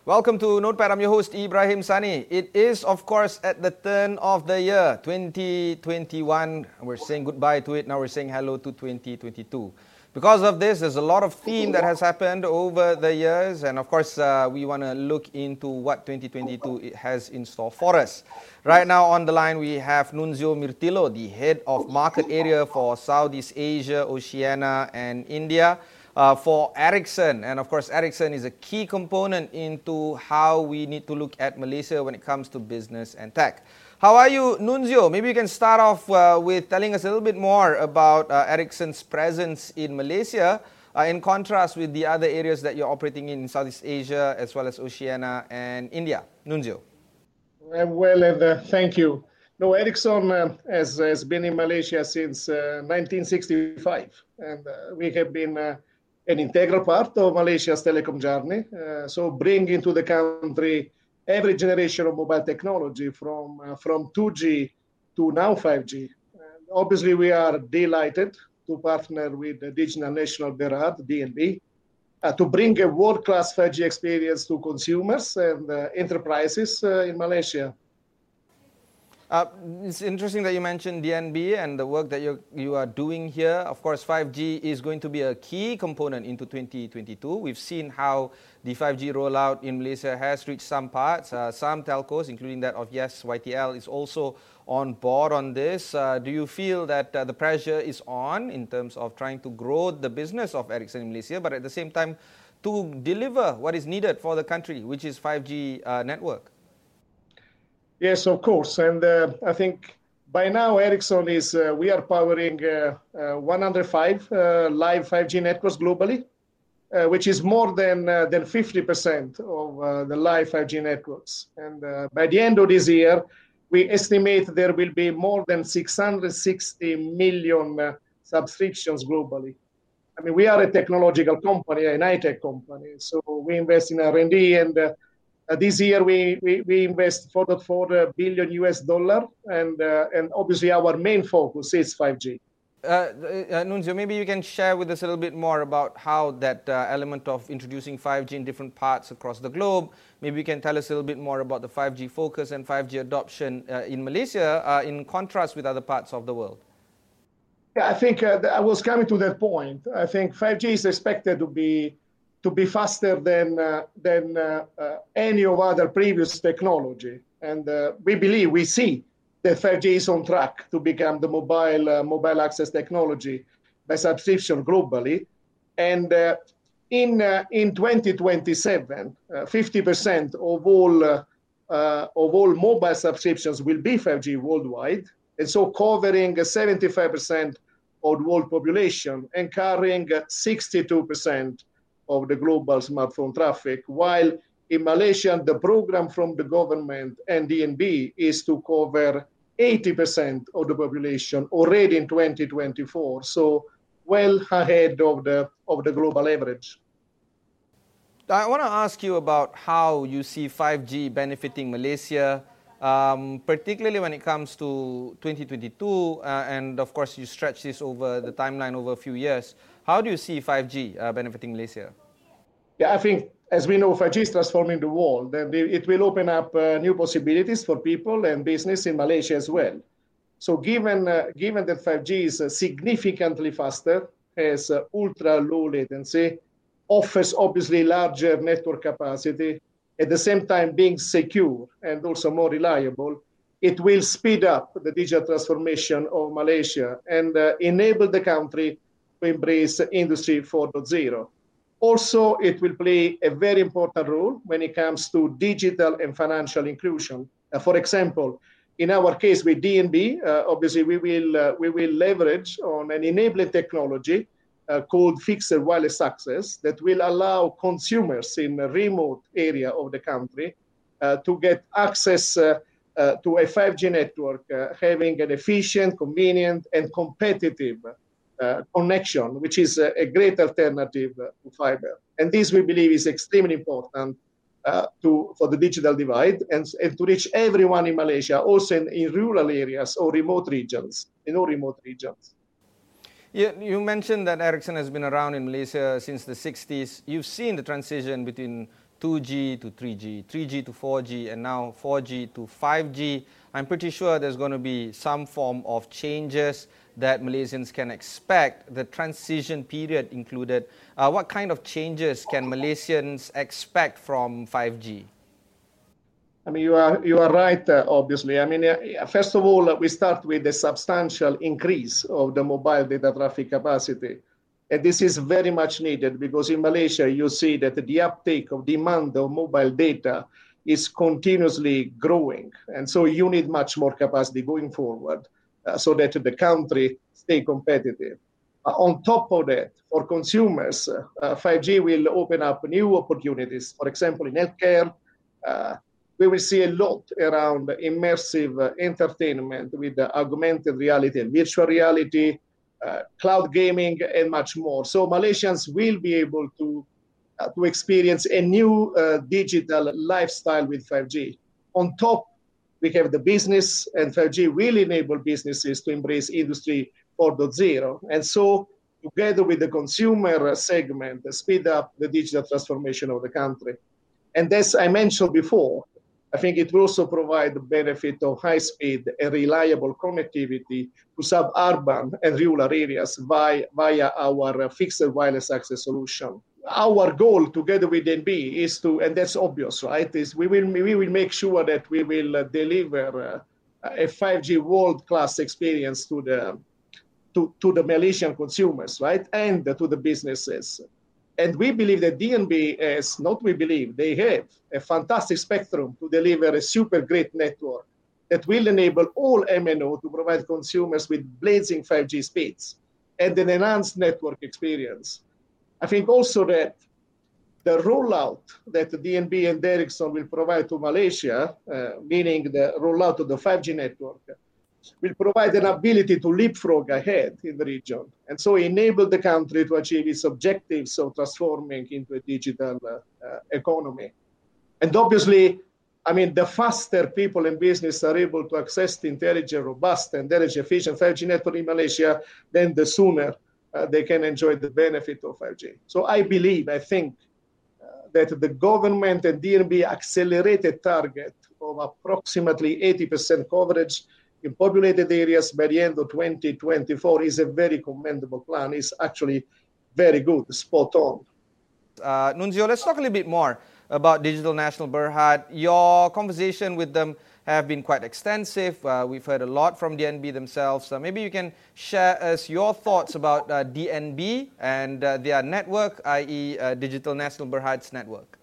Welcome to Notepad. I'm your host, Ibrahim Sani. It is, of course, at the turn of the year, 2021. We're saying goodbye to it. Now we're saying hello to 2022. Because of this, there's a lot of theme that has happened over the years. And of course, we want to look into what 2022 has in store for us. Right now on the line, we have Nunzio Mirtillo, the head of market area for Southeast Asia, Oceania, and India. For Ericsson. And of course, Ericsson is a key component into how we need to look at Malaysia when it comes to business and tech. How are you, Nunzio? Maybe you can start off with telling us a little bit more about Ericsson's presence in Malaysia in contrast with the other areas that you're operating in Southeast Asia as well as Oceania and India. Nunzio. Thank you. No, Ericsson has been in Malaysia since 1965, and we have been an integral part of Malaysia's telecom journey. So bringing to the country every generation of mobile technology from 2G to now 5G. And obviously, we are delighted to partner with the Digital National Berhad, DNB, to bring a world-class 5G experience to consumers and enterprises in Malaysia. It's interesting that you mentioned DNB and the work that you are doing here. Of course, 5G is going to be a key component into 2022. We've seen how the 5G rollout in Malaysia has reached some parts. Some telcos, including that of Yes YTL, is also on board on this. Do you feel that the pressure is on in terms of trying to grow the business of Ericsson in Malaysia, but at the same time to deliver what is needed for the country, which is 5G network? Yes, of course. And I think by now, Ericsson we are powering 105 live 5G networks globally, which is more than 50% of the live 5G networks. And by the end of this year, we estimate there will be more than 660 million subscriptions globally. I mean, we are a technological company, an high-tech company. So we invest in R&D, and this year we invest $4.4 billion and obviously our main focus is 5G. Nunzio, maybe you can share with us a little bit more about how that element of introducing 5G in different parts across the globe. Maybe you can tell us a little bit more about the 5G focus and 5G adoption in Malaysia in contrast with other parts of the world. Yeah, I think I was coming to that point. I think 5G is expected to be faster than any of other previous technology. And we see that 5G is on track to become the mobile access technology by subscription globally. And in 2027, 50% of all mobile subscriptions will be 5G worldwide. And so covering 75% of the world population and carrying 62% of the global smartphone traffic, while in Malaysia, the program from the government and DNB is to cover 80% of the population already in 2024, so well ahead of the global average. I want to ask you about how you see 5G benefiting Malaysia, particularly when it comes to 2022, and of course you stretch this over the timeline over a few years. How do you see 5G benefiting Malaysia? Yeah, I think, as we know, 5G is transforming the world, and it will open up new possibilities for people and business in Malaysia as well. So given that 5G is significantly faster, has ultra-low latency, offers obviously larger network capacity, at the same time being secure and also more reliable, it will speed up the digital transformation of Malaysia and enable the country to embrace Industry 4.0. Also, it will play a very important role when it comes to digital and financial inclusion. For example, in our case with DNB, obviously we will leverage on an enabling technology called fixed wireless access that will allow consumers in a remote area of the country to get access to a 5G network, having an efficient, convenient, and competitive connection, which is a great alternative to fiber. And this, we believe, is extremely important for the digital divide and to reach everyone in Malaysia, also in rural areas or remote regions, in all remote regions. You mentioned that Ericsson has been around in Malaysia since the 60s. You've seen the transition between 2G to 3G, 3G to 4G, and now 4G to 5G. I'm pretty sure there's going to be some form of changes that Malaysians can expect, the transition period included. What kind of changes can Malaysians expect from 5G? I mean, you are right, obviously. I mean, first of all, we start with a substantial increase of the mobile data traffic capacity. And this is very much needed because in Malaysia, you see that the uptake of demand of mobile data is continuously growing. And so you need much more capacity going forward so that the country stay competitive. On top of that, for consumers, 5G will open up new opportunities. For example, in healthcare, we will see a lot around immersive entertainment with augmented reality and virtual reality, cloud gaming, and much more. So Malaysians will be able to experience a new digital lifestyle with 5G. On top, we have the business, and 5G will enable businesses to embrace Industry 4.0. And so, together with the consumer segment, speed up the digital transformation of the country. And as I mentioned before, I think it will also provide the benefit of high-speed and reliable connectivity to suburban and rural areas via our fixed wireless access solution. Our goal together with DNB is to, and that's obvious, right, is we will make sure that we will deliver a 5G world-class experience to the Malaysian consumers, right, and to the businesses. And we believe that DNB is, not we believe, they have a fantastic spectrum to deliver a super great network that will enable all MNO to provide consumers with blazing 5G speeds and an enhanced network experience. I think also that the rollout that the DNB and Ericsson will provide to Malaysia, meaning the rollout of the 5G network, will provide an ability to leapfrog ahead in the region and so enable the country to achieve its objectives of transforming into a digital economy. And obviously, I mean, the faster people and business are able to access the intelligent, robust, and energy-efficient 5G network in Malaysia, then the sooner they can enjoy the benefit of 5G. So I think that the government and DNB accelerated target of approximately 80% coverage in populated areas by the end of 2024 is a very commendable plan. It's actually very good, spot on. Nunzio, let's talk a little bit more about Digital Nasional Berhad. Your conversation with them have been quite extensive. We've heard a lot from DNB themselves. Maybe you can share us your thoughts about DNB and their network, i.e. Digital Nasional Berhad's network.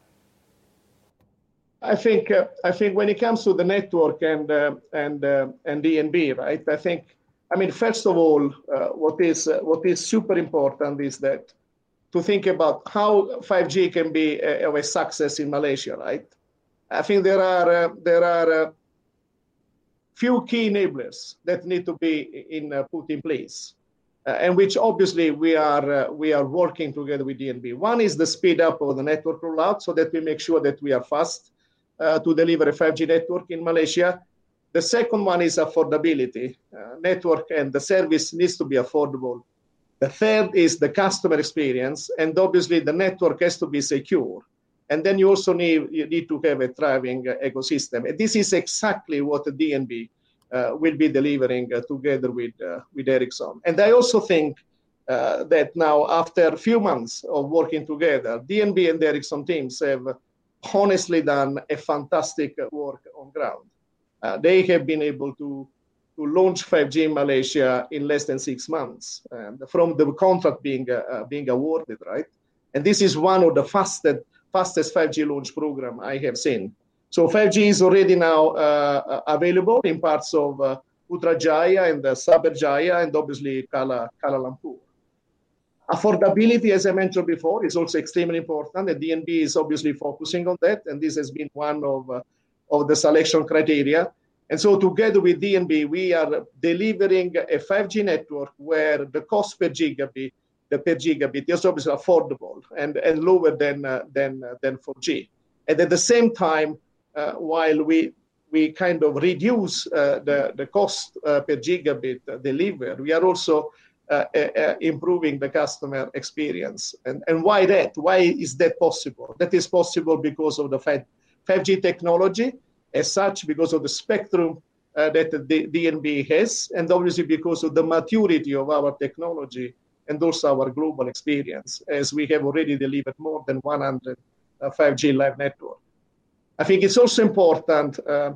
I think when it comes to the network and DNB, right? I mean, first of all, what is super important is that to think about how 5G can be a success in Malaysia, right? I think there are few key enablers that need to be put in place, and which obviously we are working together with DNB. One is the speed up of the network rollout, so that we make sure that we are fast to deliver a 5G network in Malaysia. The second one is affordability. Network and the service needs to be affordable. The third is the customer experience, and obviously the network has to be secure. And then you also need to have a thriving ecosystem. And this is exactly what the DNB will be delivering together with Ericsson. And I also think that now, after a few months of working together, DNB and the Ericsson teams have honestly done a fantastic work on ground. They have been able to launch 5G in Malaysia in less than 6 months from the contract being awarded, right? And this is one of the fastest 5G launch program I have seen. So 5G is already now available in parts of Putrajaya and Cyberjaya and obviously Kuala Lumpur. Affordability, as I mentioned before, is also extremely important. And DNB is obviously focusing on that, and this has been one of the selection criteria. And so together with DNB, we are delivering a 5G network where the cost per gigabit is obviously affordable and lower than 4G. And at the same time, while we kind of reduce the cost per gigabit delivered, we are also improving the customer experience. And why that? Why is that possible? That is possible because of the 5G technology as such, because of the spectrum that the DNB has, and obviously because of the maturity of our technology and also our global experience, as we have already delivered more than 100 5G live network. I think it's also important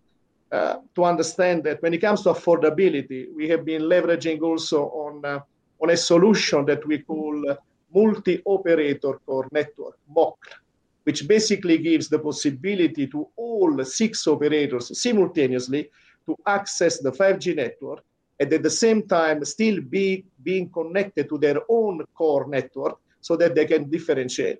to understand that when it comes to affordability, we have been leveraging also on a solution that we call multi-operator core network, MOC, which basically gives the possibility to all 6 operators simultaneously to access the 5G network and at the same time still being connected to their own core network so that they can differentiate.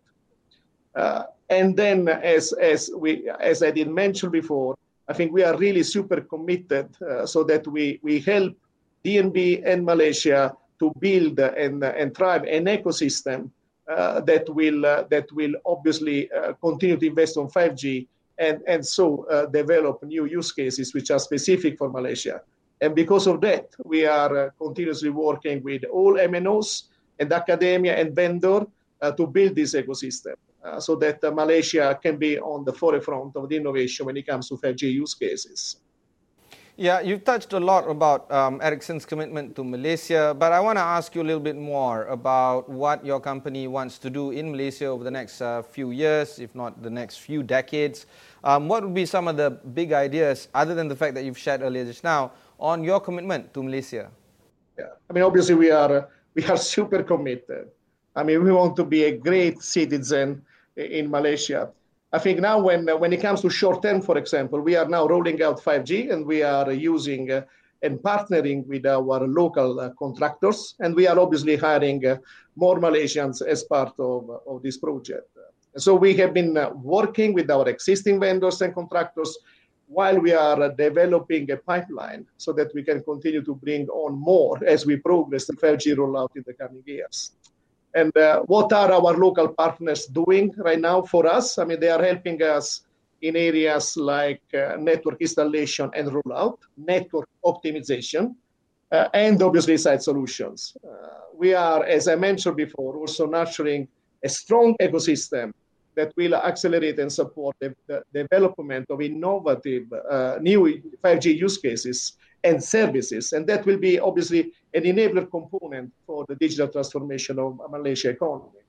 And then, as I did mention before, I think we are really super committed so that we help DNB and Malaysia to build and drive an ecosystem that will obviously continue to invest on 5G and so develop new use cases which are specific for Malaysia. And because of that, we are continuously working with all MNOs and academia and vendor to build this ecosystem so that Malaysia can be on the forefront of the innovation when it comes to 5G use cases. Yeah, you've touched a lot about Ericsson's commitment to Malaysia, but I want to ask you a little bit more about what your company wants to do in Malaysia over the next few years, if not the next few decades. What would be some of the big ideas, other than the fact that you've shared earlier just now, on your commitment to Malaysia? Yeah, I mean, obviously we are super committed. I mean, we want to be a great citizen in Malaysia. I think now when it comes to short term, for example, we are now rolling out 5G and we are using and partnering with our local contractors. And we are obviously hiring more Malaysians as part of this project. So we have been working with our existing vendors and contractors while we are developing a pipeline so that we can continue to bring on more as we progress the 5G rollout in the coming years. And what are our local partners doing right now for us? I mean, they are helping us in areas like network installation and rollout, network optimization, and obviously site solutions. We are, as I mentioned before, also nurturing a strong ecosystem that will accelerate and support the development of innovative new 5G use cases and services. And that will be obviously an enabler component for the digital transformation of Malaysia economy.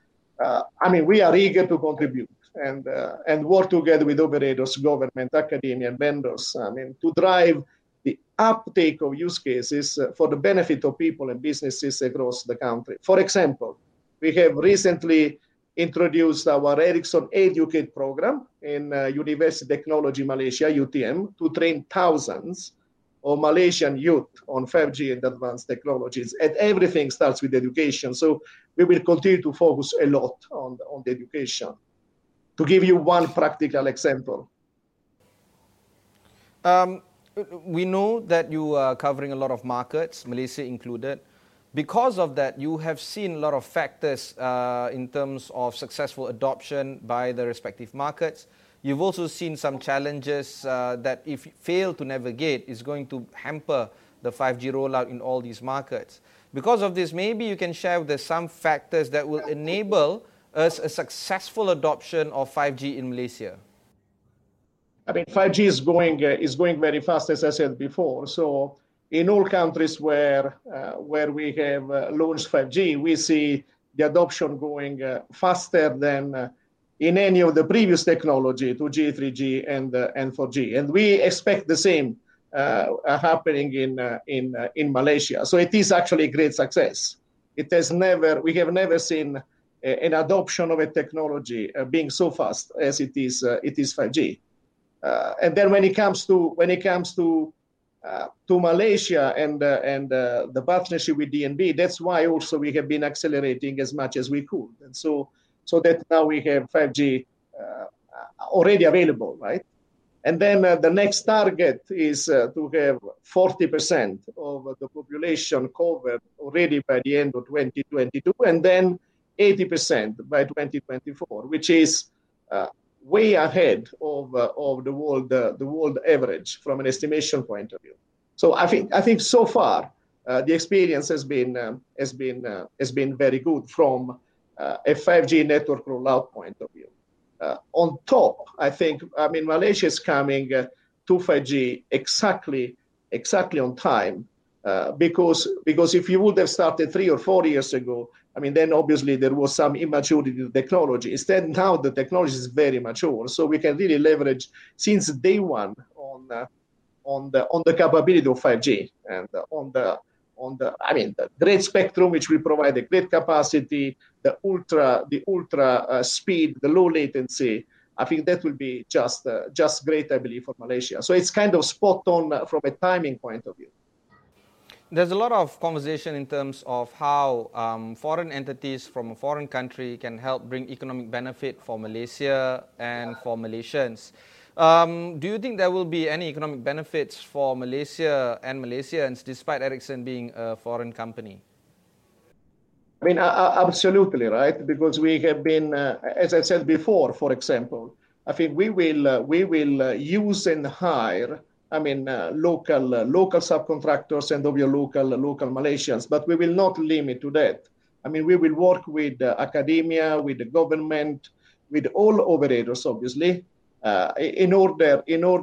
I mean, we are eager to contribute and work together with operators, government, academia, and vendors, I mean, to drive the uptake of use cases for the benefit of people and businesses across the country. For example, we have recently introduced our Ericsson Educate program in University Technology Malaysia, UTM, to train thousands of Malaysian youth on 5G and advanced technologies. And everything starts with education. So we will continue to focus a lot on the education. To give you one practical example. We know that you are covering a lot of markets, Malaysia included. Because of that, you have seen a lot of factors in terms of successful adoption by the respective markets. You've also seen some challenges that if you fail to navigate is going to hamper the 5G rollout in all these markets. Because of this, maybe you can share with us some factors that will enable us a successful adoption of 5G in Malaysia. I mean, 5G is going very fast, as I said before. So in all countries where we have launched 5G, we see the adoption going faster than in any of the previous technology, 2G, 3G, and 4G. And we expect the same happening in Malaysia. So it is actually a great success. We have never seen an adoption of a technology being so fast as it is 5G. And then when it comes to Malaysia and the partnership with DNB, that's why also we have been accelerating as much as we could. And so that now we have 5G already available, right? And then the next target is to have 40% of the population covered already by the end of 2022, and then 80% by 2024, which is way ahead of the world average from an estimation point of view. So I think so far the experience has been very good from a 5G network rollout point of view. On top, Malaysia is coming to 5G exactly on time, because if you would have started 3 or 4 years ago, then obviously there was some immaturity in the technology. Instead, now the technology is very mature, so we can really leverage since day one on the capability of 5G and on the great spectrum, which will provide a great capacity, the ultra speed, the low latency. I think that will be just great, I believe, for Malaysia. So it's kind of spot on from a timing point of view. There's a lot of conversation in terms of how foreign entities from a foreign country can help bring economic benefit for Malaysia and for Malaysians. Do you think there will be any economic benefits for Malaysia and Malaysians despite Ericsson being a foreign company? Absolutely, right? Because we have been, as I said before, for example, I think we will use and hire, local subcontractors and of your local Malaysians, but we will not limit to that. We will work with academia, with the government, with all operators, obviously, in order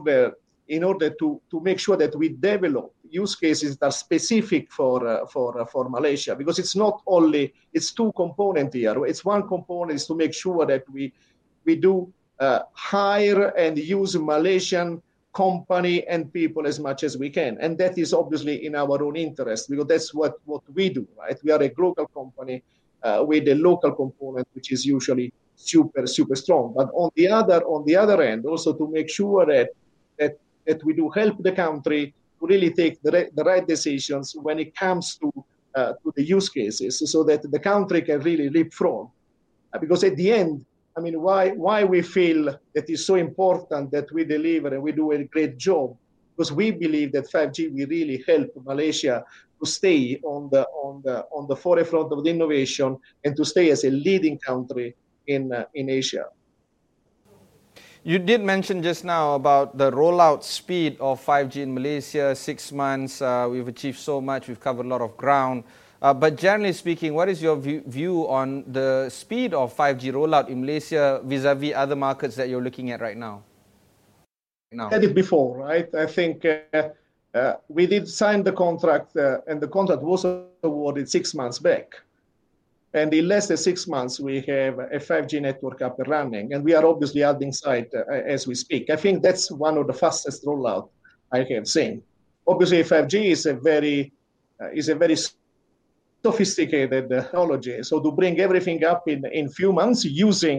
to make sure that we develop use cases that are specific for Malaysia, because it's two components here. It's one component is to make sure that we do hire and use Malaysian company and people as much as we can, and that is obviously in our own interest, because that's what we do, right? We are a global company with a local component, which is usually super strong. But on the other end, also to make sure that we do help the country to really take the right decisions when it comes to the use cases, so that the country can really leapfrog. Because at the end, why we feel that it's so important that we deliver and we do a great job, because we believe that 5G will really help Malaysia to stay on the forefront of the innovation and to stay as a leading country in Asia. You did mention just now about the rollout speed of 5G in Malaysia, 6 months. We've achieved so much, we've covered a lot of ground. But generally speaking, what is your view on the speed of 5G rollout in Malaysia vis-a-vis other markets that you're looking at right now? I said it before, right? I think we did sign the contract, and the contract was awarded 6 months back. And in less than 6 months, we have a 5G network up and running, and we are obviously adding site as we speak. I think that's one of the fastest rollout I have seen. Obviously, 5G is a very sophisticated technology. So to bring everything up in few months using,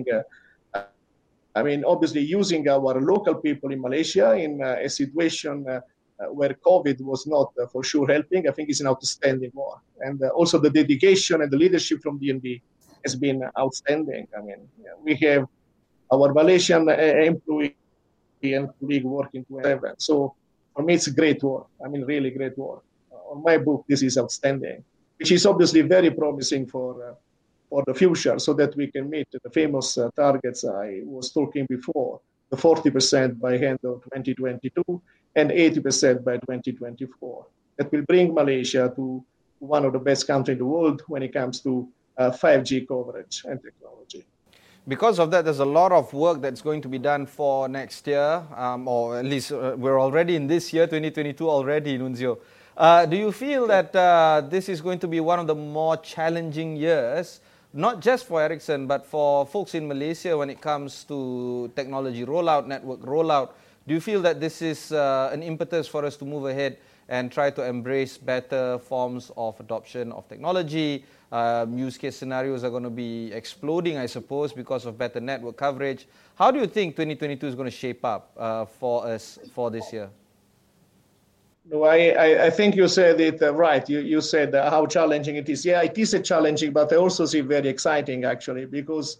obviously using our local people in Malaysia in a situation where COVID was not for sure helping, I think is an outstanding one. And also the dedication and the leadership from DNB has been outstanding. We have our Malaysian employee and colleague working 24/7. So for me, it's great work. Really great work. On my book, this is outstanding, which is obviously very promising for the future, so that we can meet the famous targets I was talking before, the 40% by end of 2022 and 80% by 2024. That will bring Malaysia to one of the best countries in the world when it comes to 5G coverage and technology. Because of that, there's a lot of work that's going to be done for next year, or at least we're already in this year, 2022 already, Nunzio. Do you feel that this is going to be one of the more challenging years, not just for Ericsson, but for folks in Malaysia when it comes to technology rollout, network rollout? Do you feel that this is an impetus for us to move ahead and try to embrace better forms of adoption of technology? Use case scenarios are going to be exploding, I suppose, because of better network coverage. How do you think 2022 is going to shape up for us for this year? No, I think you said it right. You said how challenging it is. Yeah, it is challenging, but I also see very exciting, actually, because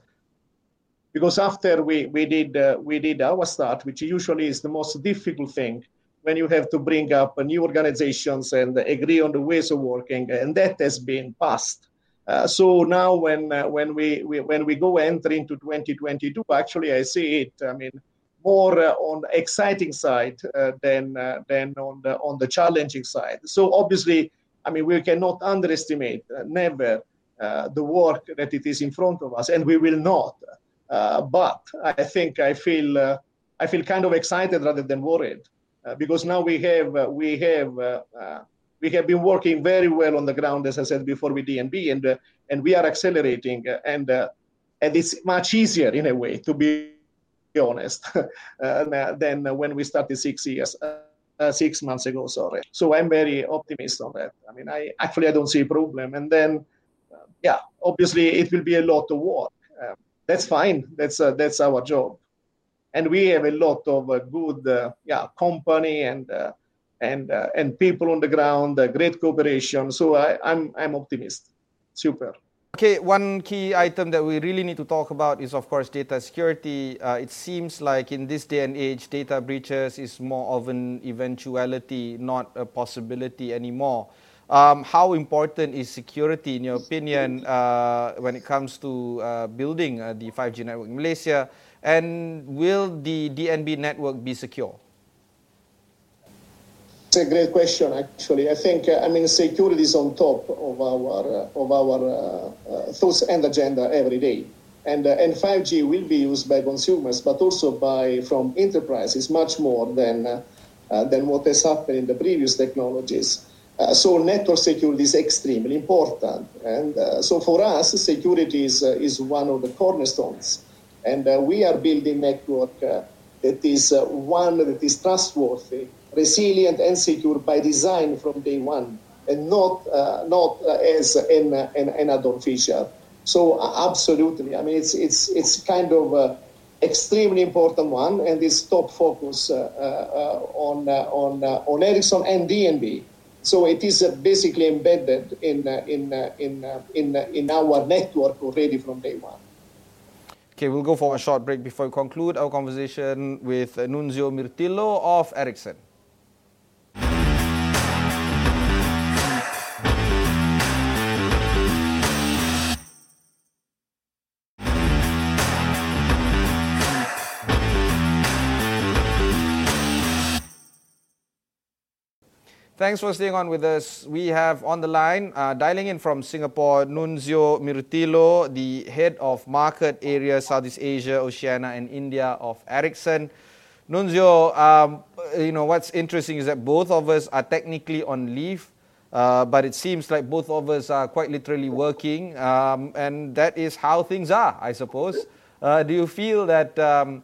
after we did our start, which usually is the most difficult thing when you have to bring up new organizations and agree on the ways of working, and that has been passed. So now when we go enter into 2022, actually I see it. More on the exciting side than on the challenging side. So obviously, I mean, we cannot underestimate, never, the work that it is in front of us, and we will not. But I think I feel kind of excited rather than worried, because now we have been working very well on the ground, as I said before, with DNB, and we are accelerating, and it's much easier in a way, to be honest, than when we started 6 months ago. Sorry. So I'm very optimistic on that. I mean, I don't see a problem. And then, obviously it will be a lot of work. That's fine. That's our job. And we have a lot of good company and people on the ground, great cooperation. So I'm optimistic. Super. Okay, one key item that we really need to talk about is, of course, data security. It seems like in this day and age, data breaches is more of an eventuality, not a possibility anymore. How important is security, in your opinion, when it comes to building the 5G network in Malaysia? And will the DNB network be secure? It's a great question, actually. I think, security is on top of our thoughts and agenda every day. And 5G will be used by consumers, but also from enterprises, much more than what has happened in the previous technologies. So network security is extremely important. And so for us, security is one of the cornerstones. And we are building network that is one that is trustworthy, resilient, and secure by design from day one, and not as an add-on feature. So absolutely, I mean, it's kind of extremely important one, and it's top focus on Ericsson and DNB. So it is basically embedded in our network already from day one. Okay, we'll go for a short break before we conclude our conversation with Nunzio Mirtillo of Ericsson. Thanks for staying on with us. We have on the line, dialing in from Singapore, Nunzio Mirtillo, the head of market area Southeast Asia, Oceania, and India of Ericsson. Nunzio, what's interesting is that both of us are technically on leave, but it seems like both of us are quite literally working, and that is how things are, I suppose. Do you feel that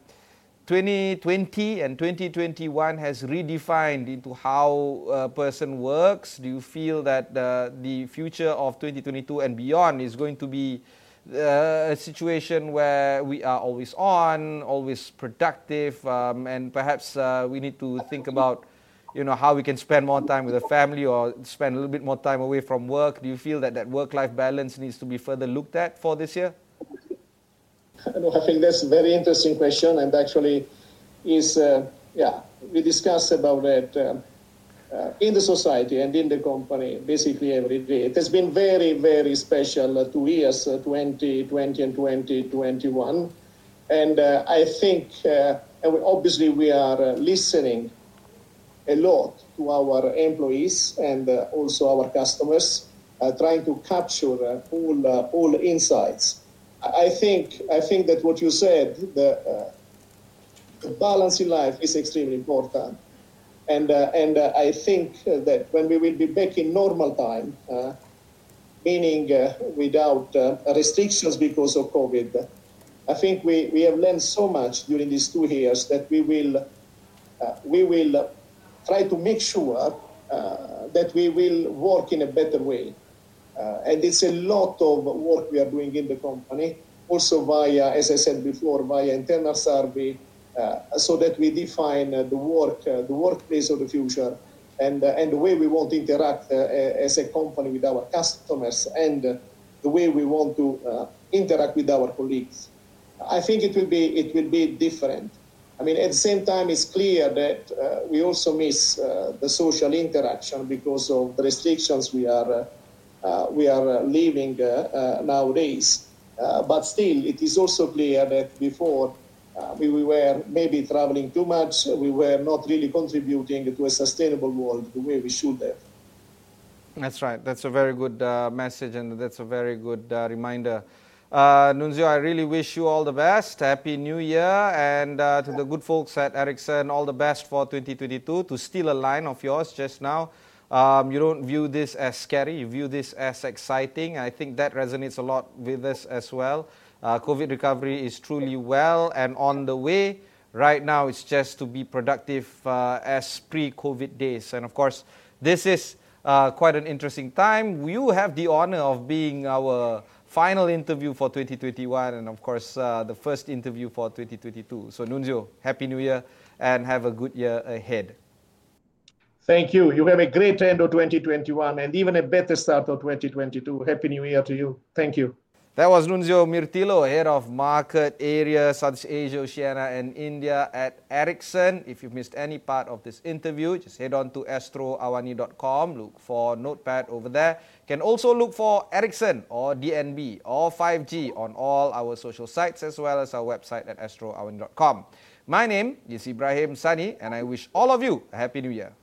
2020 and 2021 has redefined into how a person works? Do you feel that the future of 2022 and beyond is going to be a situation where we are always on, always productive, and perhaps we need to think about how we can spend more time with the family or spend a little bit more time away from work? Do you feel that work-life balance needs to be further looked at for this year? No, I think that's a very interesting question, and actually we discuss about that in the society and in the company basically every day. It has been very, very special 2 years, 2020 and 2021, and I think obviously we are listening a lot to our employees and also our customers, trying to capture all insights. I think that what you said, the balance in life is extremely important, and I think that when we will be back in normal time, meaning without restrictions because of COVID, I think we have learned so much during these 2 years that we will try to make sure that we will work in a better way. And it's a lot of work we are doing in the company, also via, as I said before, via internal survey, so that we define the workplace of the future, and the way we want to interact as a company with our customers, and the way we want to interact with our colleagues. I think it will be different. I mean, at the same time, it's clear that we also miss the social interaction because of the restrictions we are living nowadays. But still, it is also clear that before we were maybe traveling too much, we were not really contributing to a sustainable world the way we should have. That's right. That's a very good message, and that's a very good reminder. Nunzio, I really wish you all the best. Happy New Year. And to the good folks at Ericsson, all the best for 2022. To steal a line of yours just now, you don't view this as scary, you view this as exciting. I think that resonates a lot with us as well. COVID recovery is truly well and on the way. Right now, it's just to be productive as pre-COVID days. And of course, this is quite an interesting time. You have the honor of being our final interview for 2021 and of course the first interview for 2022. So Nunzio, Happy New Year and have a good year ahead. Thank you. You have a great end of 2021 and even a better start of 2022. Happy New Year to you. Thank you. That was Nunzio Mirtilo, Head of Market Area, Southeast Asia, Oceania and India at Ericsson. If you've missed any part of this interview, just head on to astroawani.com. Look for Notepad over there. You can also look for Ericsson or DNB or 5G on all our social sites as well as our website at astroawani.com. My name is Ibrahim Sani and I wish all of you a Happy New Year.